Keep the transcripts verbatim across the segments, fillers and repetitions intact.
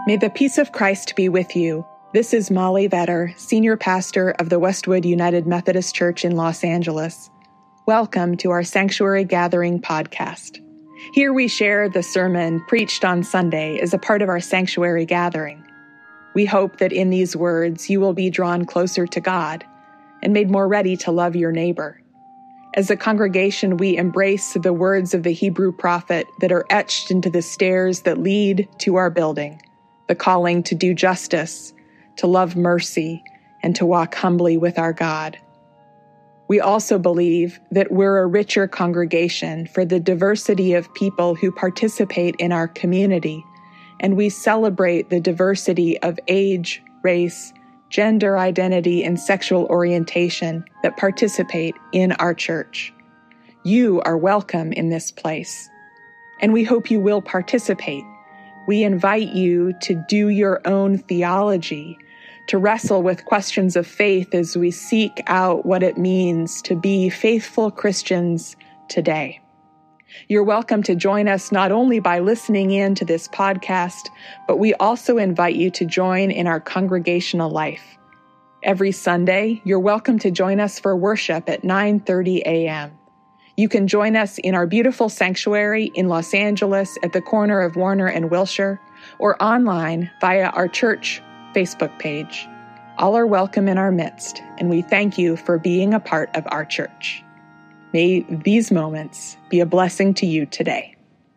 May the peace of Christ be with you. This is Molly Vetter, Senior Pastor of the Westwood United Methodist Church in Los Angeles. Welcome to our Sanctuary Gathering podcast. Here we share the sermon preached on Sunday as a part of our Sanctuary Gathering. We hope that in these words you will be drawn closer to God and made more ready to love your neighbor. As a congregation, we embrace the words of the Hebrew prophet that are etched into the stairs that lead to our building, the calling to do justice, to love mercy, and to walk humbly with our God. We also believe that we're a richer congregation for the diversity of people who participate in our community, and we celebrate the diversity of age, race, gender identity, and sexual orientation that participate in our church. You are welcome in this place, and we hope you will participate. We invite you to do your own theology, to wrestle with questions of faith as we seek out what it means to be faithful Christians today. You're welcome to join us not only by listening in to this podcast, but we also invite you to join in our congregational life. Every Sunday, you're welcome to join us for worship at nine thirty a.m. You can join us in our beautiful sanctuary in Los Angeles at the corner of Warner and Wilshire, or online via our church Facebook page. All are welcome in our midst, and we thank you for being a part of our church. May these moments be a blessing to you today.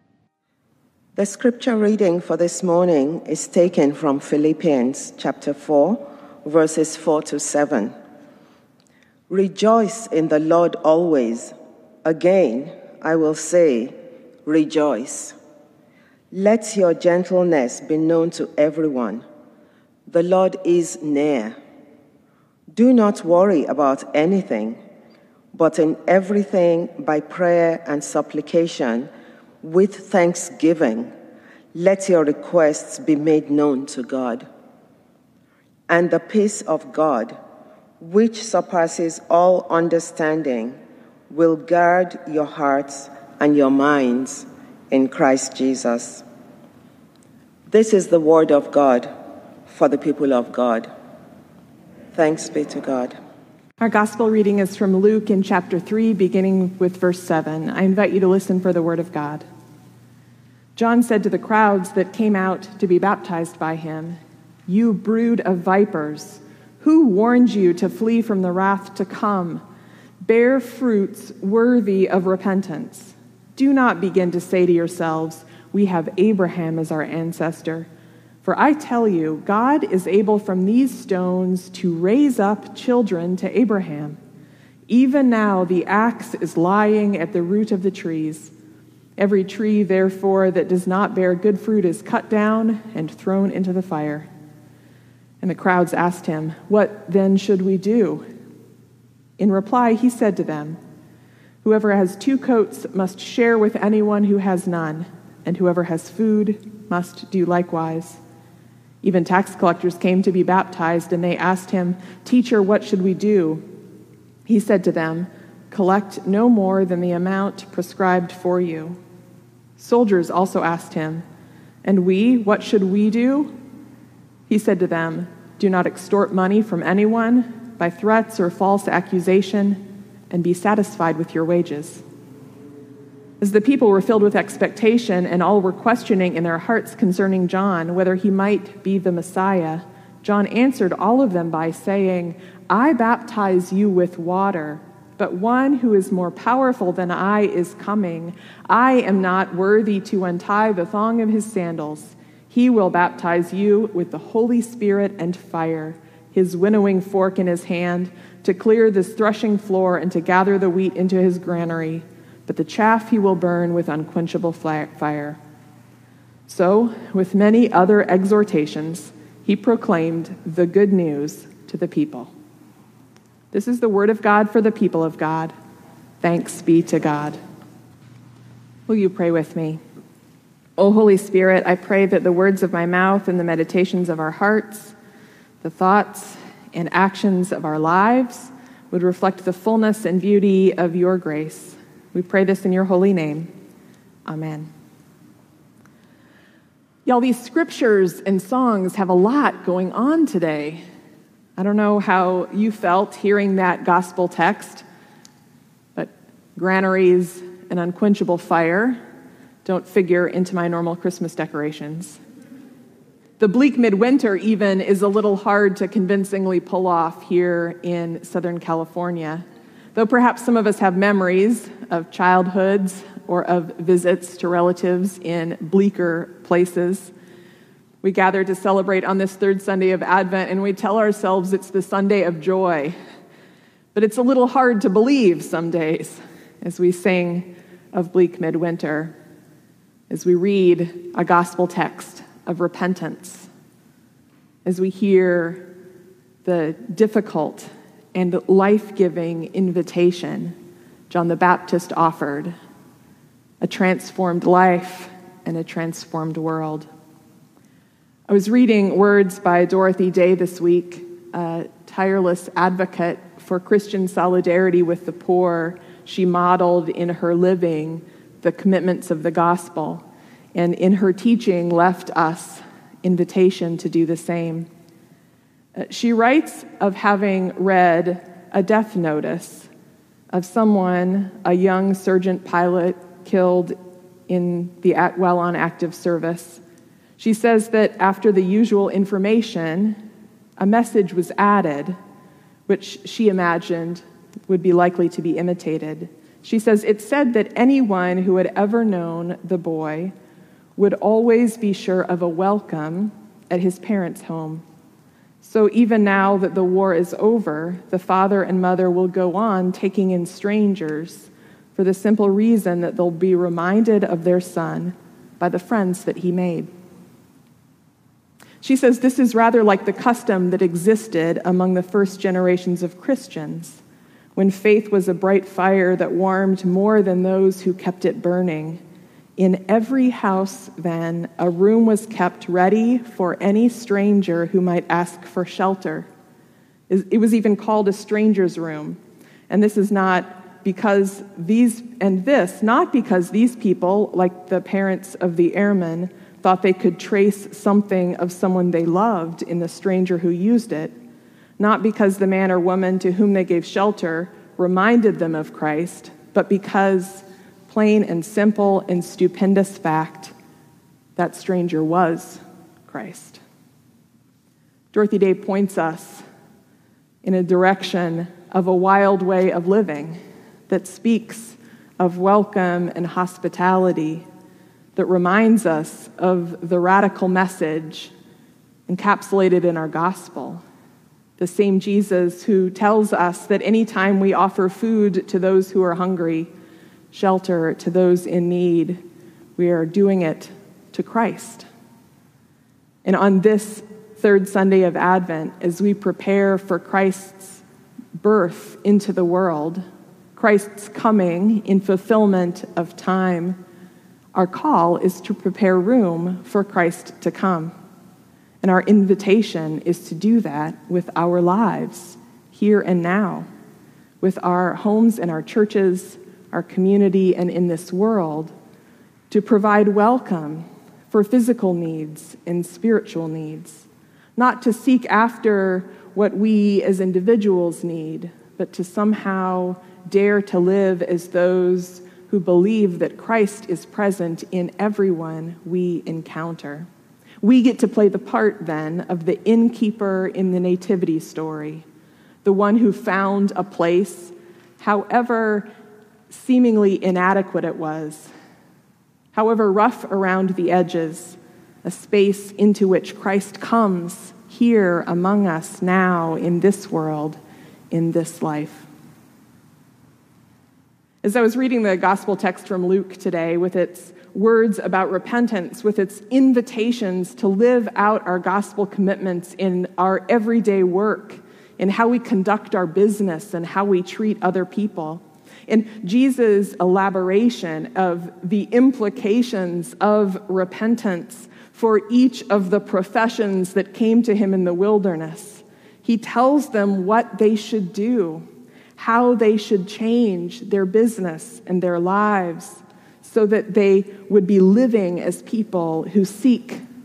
The scripture reading for this morning is taken from Philippians chapter four, verses four to seven. Rejoice in the Lord always. Again, I will say, rejoice. Let your gentleness be known to everyone. The Lord is near. Do not worry about anything, but in everything by prayer and supplication, with thanksgiving, let your requests be made known to God. And the peace of God, which surpasses all understanding, will guard your hearts and your minds in Christ Jesus. This is the word of God for the people of God. Thanks be to God. Our gospel reading is from Luke in chapter three, beginning with verse seven. I invite you to listen for the word of God. John said to the crowds that came out to be baptized by him, "You brood of vipers, who warned you to flee from the wrath to come? Bear fruits worthy of repentance. Do not begin to say to yourselves, 'We have Abraham as our ancestor.' For I tell you, God is able from these stones to raise up children to Abraham. Even now the axe is lying at the root of the trees. Every tree, therefore, that does not bear good fruit is cut down and thrown into the fire." And the crowds asked him, "What then should we do?" In reply, he said to them, "Whoever has two coats must share with anyone who has none, and whoever has food must do likewise." Even tax collectors came to be baptized, and they asked him, "Teacher, what should we do?" He said to them, "Collect no more than the amount prescribed for you." Soldiers also asked him, "And we, what should we do?" He said to them, "Do not extort money from anyone by threats or false accusation, and be satisfied with your wages." As the people were filled with expectation and all were questioning in their hearts concerning John whether he might be the Messiah, John answered all of them by saying, "I baptize you with water, but one who is more powerful than I is coming. I am not worthy to untie the thong of his sandals. He will baptize you with the Holy Spirit and fire, his winnowing fork in his hand, to clear this threshing floor and to gather the wheat into his granary. But the chaff he will burn with unquenchable fire." So, with many other exhortations, he proclaimed the good news to the people. This is the word of God for the people of God. Thanks be to God. Will you pray with me? O Holy Spirit, I pray that the words of my mouth and the meditations of our hearts, the thoughts and actions of our lives would reflect the fullness and beauty of your grace. We pray this in your holy name. Amen. Y'all, these scriptures and songs have a lot going on today. I don't know how you felt hearing that gospel text, but granaries and unquenchable fire don't figure into my normal Christmas decorations. The bleak midwinter even is a little hard to convincingly pull off here in Southern California, though perhaps some of us have memories of childhoods or of visits to relatives in bleaker places. We gather to celebrate on this third Sunday of Advent, and we tell ourselves it's the Sunday of joy. But it's a little hard to believe some days as we sing of bleak midwinter, as we read a gospel text of repentance, as we hear the difficult and life-giving invitation John the Baptist offered, a transformed life and a transformed world. I was reading words by Dorothy Day this week, a tireless advocate for Christian solidarity with the poor. She modeled in her living the commitments of the gospel, and in her teaching left us invitation to do the same. She writes of having read a death notice of someone, a young sergeant pilot, killed in the while on active service. She says that after the usual information, a message was added, which she imagined would be likely to be imitated. She says, it said that anyone who had ever known the boy would always be sure of a welcome at his parents' home. So even now that the war is over, the father and mother will go on taking in strangers for the simple reason that they'll be reminded of their son by the friends that he made. She says this is rather like the custom that existed among the first generations of Christians, when faith was a bright fire that warmed more than those who kept it burning. In every house, then, a room was kept ready for any stranger who might ask for shelter. It was even called a stranger's room. And this is not because these, and this, not because these people, like the parents of the airmen, thought they could trace something of someone they loved in the stranger who used it, not because the man or woman to whom they gave shelter reminded them of Christ, but because, plain and simple and stupendous fact, that stranger was Christ. Dorothy Day points us in a direction of a wild way of living that speaks of welcome and hospitality, that reminds us of the radical message encapsulated in our gospel. The same Jesus who tells us that anytime we offer food to those who are hungry, shelter to those in need, we are doing it to Christ. And on this third Sunday of Advent, as we prepare for Christ's birth into the world, Christ's coming in fulfillment of time, our call is to prepare room for Christ to come. And our invitation is to do that with our lives, here and now, with our homes and our churches, our community, and in this world, to provide welcome for physical needs and spiritual needs, not to seek after what we as individuals need, but to somehow dare to live as those who believe that Christ is present in everyone we encounter. We get to play the part, then, of the innkeeper in the nativity story, the one who found a place, however seemingly inadequate it was, however rough around the edges, a space into which Christ comes here among us now in this world, in this life. As I was reading the gospel text from Luke today, with its words about repentance, with its invitations to live out our gospel commitments in our everyday work, in how we conduct our business and how we treat other people, and Jesus' elaboration of the implications of repentance for each of the professions that came to him in the wilderness, he tells them what they should do, how they should change their business and their lives so that they would be living as people who seek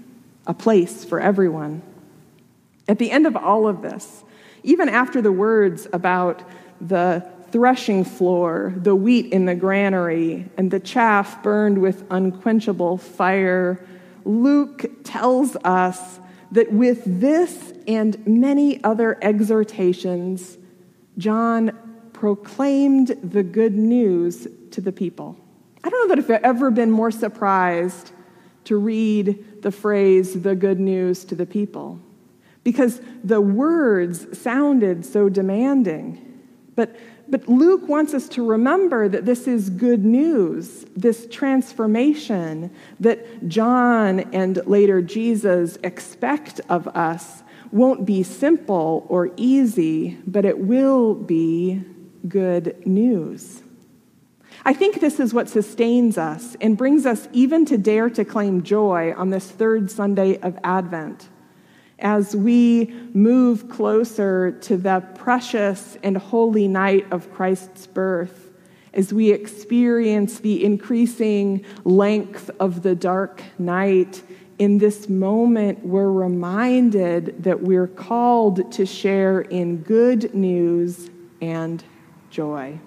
a place for everyone. At the end of all of this, even after the words about the threshing floor, the wheat in the granary, and the chaff burned with unquenchable fire, Luke tells us that with this and many other exhortations, John proclaimed the good news to the people. I don't know that I've ever been more surprised to read the phrase, the good news to the people, because the words sounded so demanding. But, but Luke wants us to remember that this is good news, this transformation that John and later Jesus expect of us won't be simple or easy, but it will be good news. I think this is what sustains us and brings us even to dare to claim joy on this third Sunday of Advent, as we move closer to the precious and holy night of Christ's birth, as we experience the increasing length of the dark night. In this moment, we're reminded that we're called to share in good news and joy.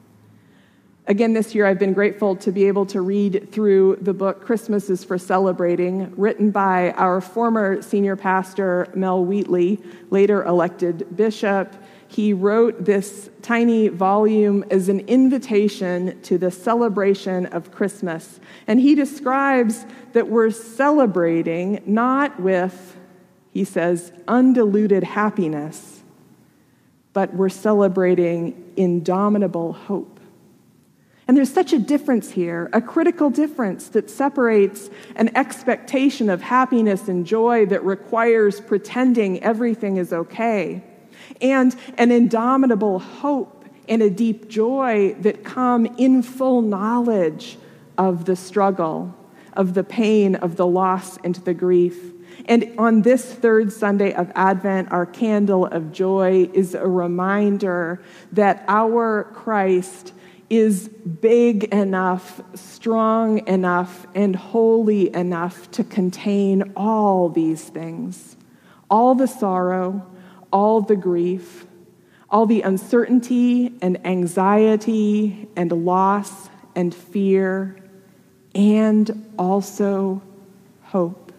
Again, this year I've been grateful to be able to read through the book Christmas is for Celebrating, written by our former senior pastor, Mel Wheatley, later elected bishop. He wrote this tiny volume as an invitation to the celebration of Christmas. And he describes that we're celebrating not with, he says, undiluted happiness, but we're celebrating indomitable hope. And there's such a difference here, a critical difference that separates an expectation of happiness and joy that requires pretending everything is okay, and an indomitable hope and a deep joy that come in full knowledge of the struggle, of the pain, of the loss, and the grief. And on this third Sunday of Advent, our candle of joy is a reminder that our Christ is big enough, strong enough, and holy enough to contain all these things, all the sorrow, all the grief, all the uncertainty and anxiety and loss and fear, and also hope,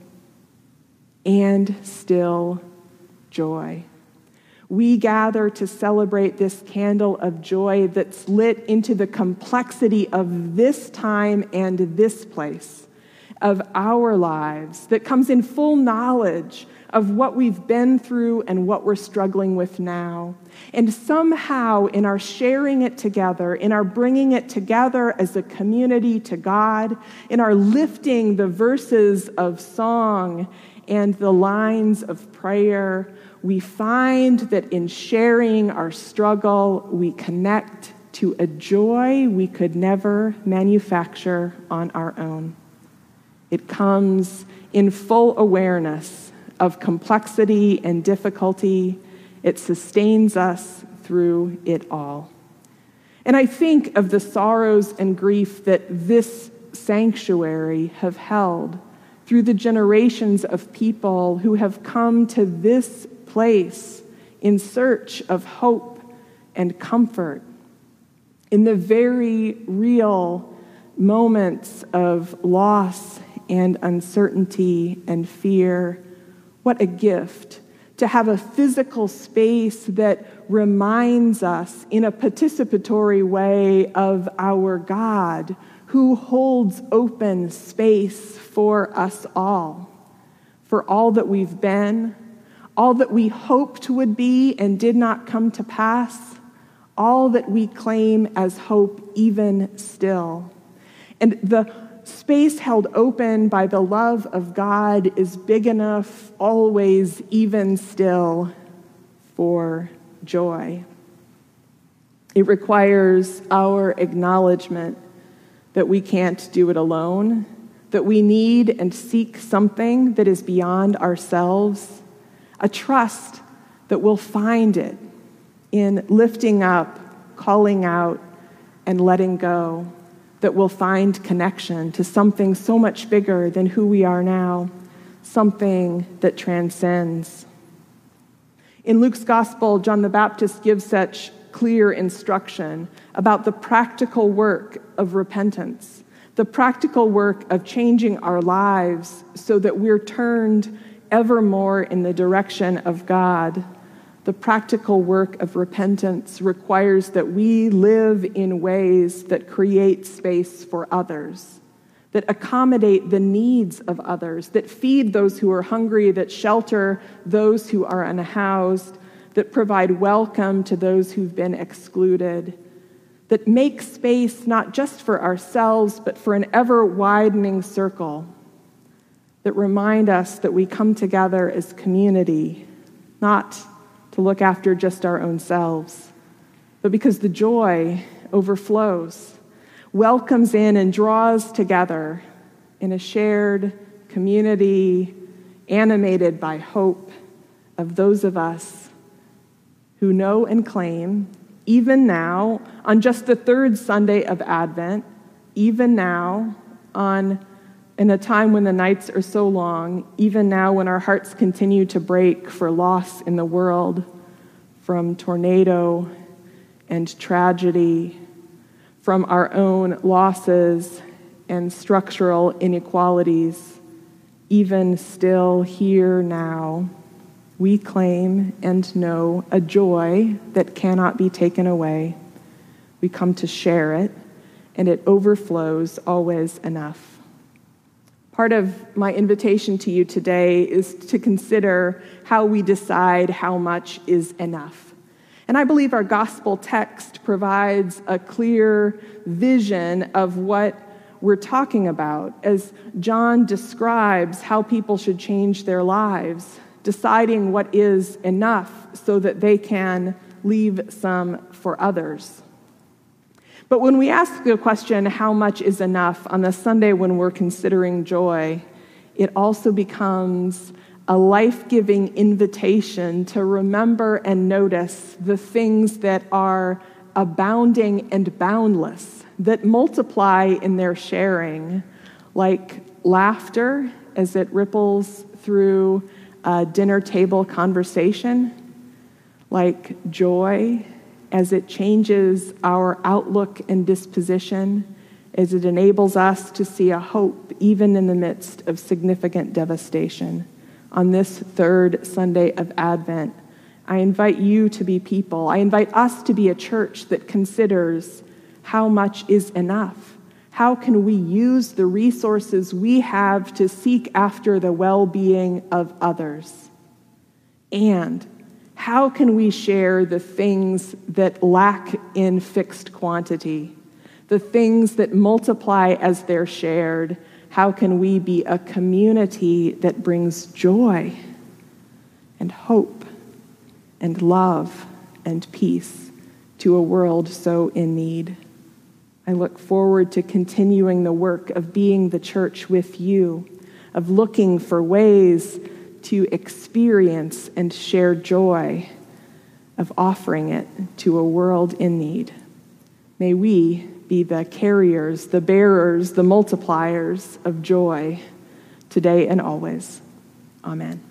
and still joy. We gather to celebrate this candle of joy that's lit into the complexity of this time and this place, of our lives, that comes in full knowledge of what we've been through and what we're struggling with now. And somehow, in our sharing it together, in our bringing it together as a community to God, in our lifting the verses of song and the lines of prayer, we find that in sharing our struggle, we connect to a joy we could never manufacture on our own. It comes in full awareness of complexity and difficulty. It sustains us through it all. And I think of the sorrows and grief that this sanctuary have held through the generations of people who have come to this place in search of hope and comfort in the very real moments of loss and uncertainty and fear. What a gift to have a physical space that reminds us in a participatory way of our God, who holds open space for us all, for all that we've been, all that we hoped would be and did not come to pass, all that we claim as hope even still. And the space held open by the love of God is big enough, always, even still, for joy. It requires our acknowledgement that we can't do it alone, that we need and seek something that is beyond ourselves, a trust that we'll find it in lifting up, calling out, and letting go, that we'll find connection to something so much bigger than who we are now, something that transcends. In Luke's gospel, John the Baptist gives such clear instruction about the practical work of repentance, the practical work of changing our lives so that we're turned ever more in the direction of God. The practical work of repentance requires that we live in ways that create space for others, that accommodate the needs of others, that feed those who are hungry, that shelter those who are unhoused, that provide welcome to those who've been excluded, that make space not just for ourselves, but for an ever-widening circle, that remind us that we come together as community, not to look after just our own selves, but because the joy overflows, welcomes in and draws together in a shared community animated by hope of those of us who know and claim, even now, on just the third Sunday of Advent, even now, on in a time when the nights are so long, even now when our hearts continue to break for loss in the world, from tornado and tragedy, from our own losses and structural inequalities, even still here now, we claim and know a joy that cannot be taken away. We come to share it, and it overflows always enough. Part of my invitation to you today is to consider how we decide how much is enough. And I believe our gospel text provides a clear vision of what we're talking about as John describes how people should change their lives, deciding what is enough so that they can leave some for others. But when we ask the question, how much is enough, on the Sunday when we're considering joy, it also becomes a life-giving invitation to remember and notice the things that are abounding and boundless, that multiply in their sharing, like laughter as it ripples through a dinner table conversation, like joy as it changes our outlook and disposition, as it enables us to see a hope even in the midst of significant devastation. On this third Sunday of Advent, I invite you to be people. I invite us to be a church that considers how much is enough. How can we use the resources we have to seek after the well-being of others? And how can we share the things that lack in fixed quantity, the things that multiply as they're shared? How can we be a community that brings joy and hope and love and peace to a world so in need? I look forward to continuing the work of being the church with you, of looking for ways to experience and share joy, of offering it to a world in need. May we be the carriers, the bearers, the multipliers of joy today and always. Amen.